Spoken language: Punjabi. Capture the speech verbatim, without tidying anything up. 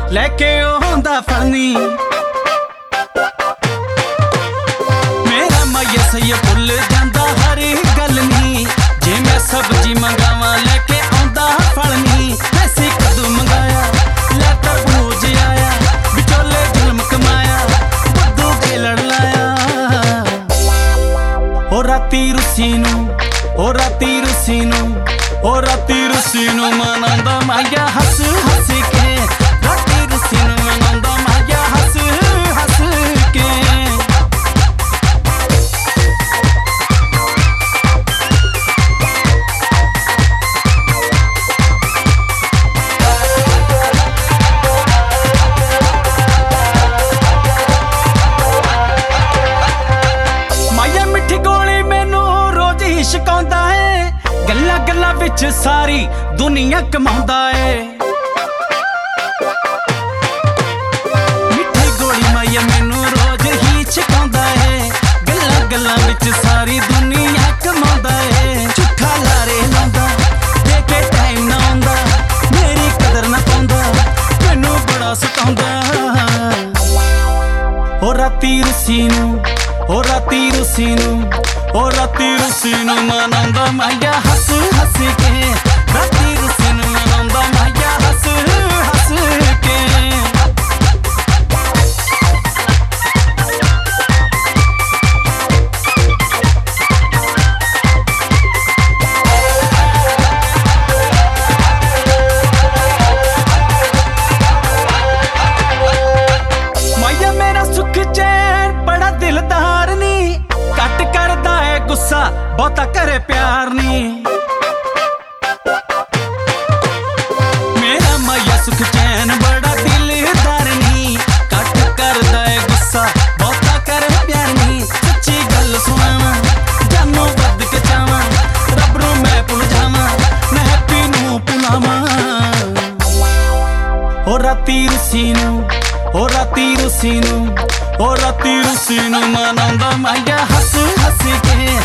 ਲੈਕੇ ਆਉਂਦਾ ਫਲਨੀ। ਮੇਰਾ ਮਾਇਆ ਸਹੀ ਭੁੱਲ ਜਾਂਦਾ ਹਰ ਗੱਲ ਨੀ, ਜੇ ਮੈਂ ਸਬਜ਼ੀ ਮੰਗਾਵਾਂ ਲੈਕੇ ਆਉਂਦਾ ਫਲਨੀ। ਐਸੀ ਕਦੋਂ ਮੰਗਾਇਆ ਲੈ ਤਰਬੂਜ ਆਇਆ, ਵਿਚੋਲੇ ਜ਼ੁਲਮ ਕਮਾਇਆ ਬੁੱਧੂ ਕੇ ਲੜ ਲਾਇਆ। ਉਹ ਰਾਤੀ ਰੁੱਸੀ ਨੂੰ ਉਹ ਰਾਤੀ ਰੁੱਸੀ ਨੂੰ ਉਹ ਰਾਤੀ ਰੁੱਸੀ ਨੂੰ ਮਨਾਉਂਦਾ ਮਾਇਆ ਹੱਸ ਹੱਸ ਕੇ। ਰਾਤੀ ਰੁੱਸੀ ਨੂੰ ਮਨਾਉਂਦਾ ਮਾਇਆ ਹੱਸ ਹੱਸ ਕੇ। ਮਾਇਆ ਮਿੱਠੀ ਗੋਲੀ ਮੈਨੂੰ ਰੋਜ਼ ਹੀ ਛਕਾਉਂਦਾ ਏ, ਗੱਲਾਂ ਗੱਲਾਂ ਵਿੱਚ ਸਾਰੀ ਦੁਨੀਆ ਕਮਾਉਂਦਾ ਏ। ਮਿੱਠੀ ਗੋਲੀ ਮਾਇਆ ਮੈਨੂੰ ਰੋਜ਼ ਹੀ ਛਕਾਉਂਦਾ ਏ, ਗੱਲਾਂ ਗੱਲਾਂ ਵਿੱਚ ਸਾਰੀ ਦੁਨੀਆ ਕਮਾਉਂਦਾ ਏ। ਝੂਠਾ ਲਾਰੇ ਲਾਉਂਦਾ ਦੇ ਕੇ ਟਾਈਮ ਨਾ ਆਉਂਦਾ, ਮੇਰੀ ਕਦਰ ਨਾ ਪਾਉਂਦਾ ਮੈਨੂੰ ਬੜਾ ਸਤਾਉਂਦਾ। ਉਹ ਰਾਤੀ ਰੁੱਸੀ ਨੂੰ ਉਹ ਰਾਤੀ ਰੁੱਸੀ ਨੂੰ ਉਹ ਰਾਤੀ ਰੁੱਸੀ ਨੂੰ ਮਨਾਉਂਦਾ ਮਾਇਆ ਹੱਸ ਹੱਸ ਕੇ। ਰਾਤੀ ਰੁੱਸੀ ਨੂੰ ਮਨਾਉਂਦਾ ਮਾਇਆ ਹੱਸ ਹੱਸ ਕੇ। ਮਾਇਆ ਮੇਰਾ ਸੁੱਖ ਚੈਨ ਬੜਾ ਦਿਲਦਾਰ ਨੀ, ਘੱਟ ਕਰਦਾ ਏ ਗੁੱਸਾ ਬਹੁਤਾ ਕਰੇ ਪਿਆਰ ਨੀ। ਮੇਰਾ ਮਾਇਆ ਸੁੱਖ ਚੈਨ ਬੜਾ ਦਿਲਦਾਰ ਨੀ, ਘੱਟ ਕਰਦਾ ਏ ਗੁੱਸਾ ਬਹੁਤਾ ਕਰੇ ਪਿਆਰ ਨੀ। ਸੱਚੀ ਗੱਲ ਸੁਣਾਵਾਂ ਜਾਨੋਂ ਵੱਧ ਕੇ ਚਾਵਾਂ, ਰੱਬ ਨੂੰ ਮੈਂ ਭੁੱਲ ਜਾਵਾਂ ਮੈਂ ਹੈਪੀ ਨੂੰ ਭੁਲਾਵਾਂ। ਉਹ ਰਾਤੀ ਰੁੱਸੀ ਨੂੰ ਉਹ ਰਾਤੀ ਰੁੱਸੀ ਨੂੰ ਉਹ ਰਾਤੀ ਰੁੱਸੀ ਨੂੰ ਮਨਾਉਂਦਾ ਮਾਇਆ ਹੱਸ ਹੱਸ ਕੇ।